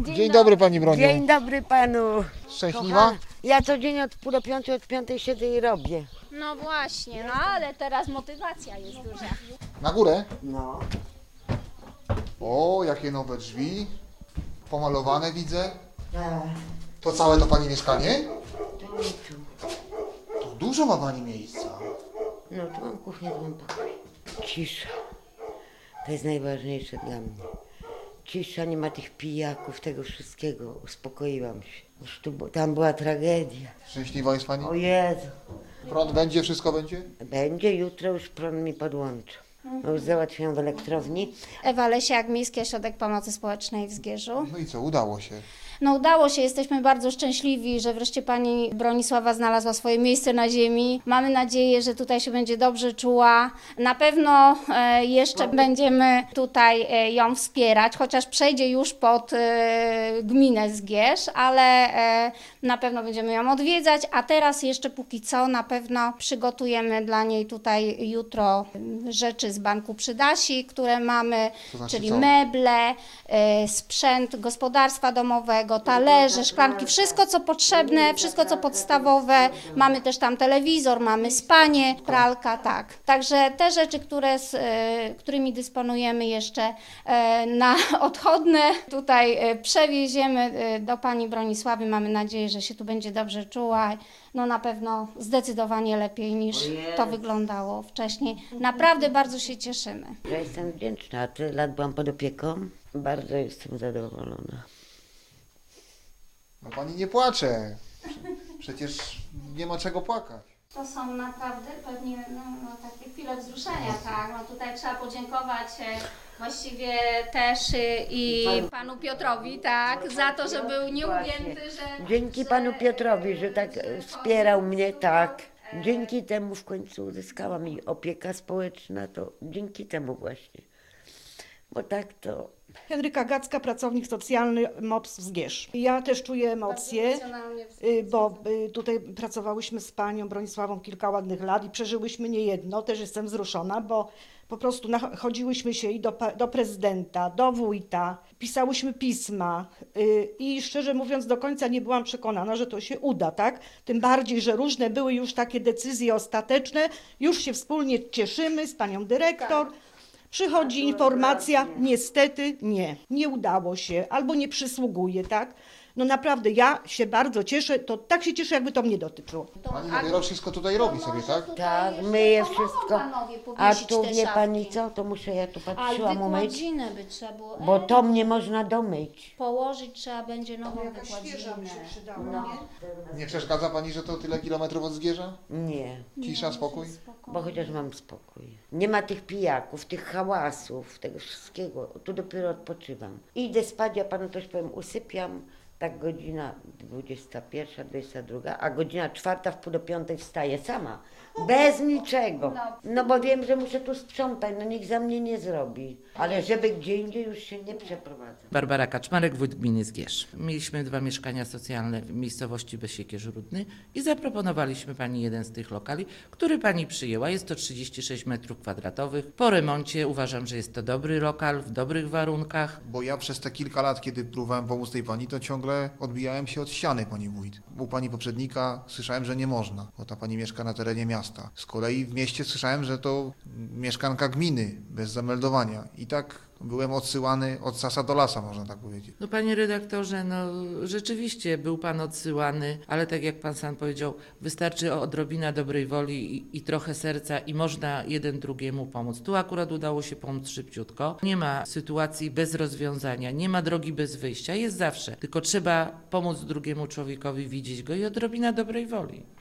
Dzień dobry pani Broniu. Dzień dobry panu. Szczęśliwa? Kochana, ja codziennie od pół do piątej, od piątej siedzę i robię. No właśnie, no ale teraz motywacja jest duża. Na górę? No. O, jakie nowe drzwi. Pomalowane widzę. Tak. To całe to pani mieszkanie? To nie tu. Tu dużo ma pani miejsca. No tu mam kuchnię, tu mam pokój. Cisza. To jest najważniejsze dla mnie. Cisza, nie ma tych pijaków, tego wszystkiego. Uspokoiłam się. Już tam była tragedia. Szczęśliwa jest pani? O Jezu. Prąd będzie, wszystko będzie? Będzie, jutro już prąd mi podłączy. No już załatwiam w elektrowni. Ewa Lesiak, Miejski Ośrodek Pomocy Społecznej w Zgierzu. No i co, udało się. No udało się, jesteśmy bardzo szczęśliwi, że wreszcie pani Bronisława znalazła swoje miejsce na ziemi. Mamy nadzieję, że tutaj się będzie dobrze czuła. Na pewno jeszcze będziemy tutaj ją wspierać, chociaż przejdzie już pod gminę Zgierz, ale na pewno będziemy ją odwiedzać, a teraz jeszcze póki co na pewno przygotujemy dla niej tutaj jutro rzeczy z Banku Przydasi, które mamy, To znaczy czyli co? meble, sprzęt gospodarstwa domowego, talerze, szklanki, wszystko co potrzebne, wszystko co podstawowe. Mamy też tam telewizor, mamy spanie, pralka, tak. Także te rzeczy, którymi dysponujemy jeszcze na odchodne tutaj przewieziemy do pani Bronisławy. Mamy nadzieję, że się tu będzie dobrze czuła. No na pewno zdecydowanie lepiej niż to wyglądało wcześniej. Naprawdę bardzo się cieszymy. Ja jestem wdzięczna, a tyle lat byłam pod opieką. Bardzo jestem zadowolona. No pani nie płacze. Przecież nie ma czego płakać. To są naprawdę pewnie takie chwile wzruszenia, tak. No tutaj trzeba podziękować właściwie też i panu Piotrowi, tak, za to, że był nieugięty, że... Dzięki panu Piotrowi, że tak wspierał mnie, tak. Dzięki temu w końcu uzyskałam i opieka społeczna, to dzięki temu właśnie. Bo tak to... Henryka Gacka, pracownik socjalny MOPS w Zgierz. Ja też czuję emocje, bo tutaj pracowałyśmy z panią Bronisławą kilka ładnych lat i przeżyłyśmy niejedno. Też jestem wzruszona, bo po prostu chodziłyśmy się i do prezydenta, do wójta, pisałyśmy pisma i szczerze mówiąc do końca nie byłam przekonana, że to się uda, tak? Tym bardziej, że różne były już takie decyzje ostateczne, już się wspólnie cieszymy z panią dyrektor. Przychodzi informacja, niestety nie udało się, albo nie przysługuje, tak? No naprawdę, ja się bardzo cieszę, to tak się cieszę, jakby to mnie dotyczyło. Pani dopiero wszystko tutaj robi sobie, tak? Tak, myję wszystko. A tu wie pani co, to muszę, ja tu patrzyłam umyć, wykładzinę by trzeba było bo to mnie można domyć. położyć, trzeba będzie nową wykładzinę. No. Nie przeszkadza pani, że to tyle kilometrów od Zgierza? Nie, Cisza, spokój? bo chociaż mam spokój. Nie ma tych pijaków, tych hałasów, tego wszystkiego. Tu dopiero odpoczywam. Idę spać, ja panu coś powiem, usypiam. Tak godzina 21, 22, a godzina 4 w pół do 5 wstaję sama. Bez niczego. No bo wiem, że muszę tu sprzątać, no nikt za mnie nie zrobi. Ale żeby gdzie indziej już się nie przeprowadzę. Barbara Kaczmarek, wójt gminy Zgierz. Mieliśmy 2 mieszkania socjalne w miejscowości Besikierz-Rudny i zaproponowaliśmy pani jeden z tych lokali, który pani przyjęła. Jest to 36 m2. Po remoncie uważam, że jest to dobry lokal, w dobrych warunkach. Bo ja przez te kilka lat, kiedy próbowałem pomóc tej pani, to ciągle odbijałem się od ściany, pani wójt. U pani poprzednika słyszałem, że nie można, bo ta pani mieszka na terenie miasta. Z kolei w mieście słyszałem, że to mieszkanka gminy, bez zameldowania. I tak byłem odsyłany od sasa do lasa, można tak powiedzieć. No panie redaktorze, no rzeczywiście był pan odsyłany, ale tak jak pan sam powiedział, wystarczy odrobina dobrej woli i trochę serca i można jeden drugiemu pomóc. Tu akurat udało się pomóc szybciutko. Nie ma sytuacji bez rozwiązania, nie ma drogi bez wyjścia, jest zawsze. Tylko trzeba pomóc drugiemu człowiekowi, widzieć go i odrobina dobrej woli.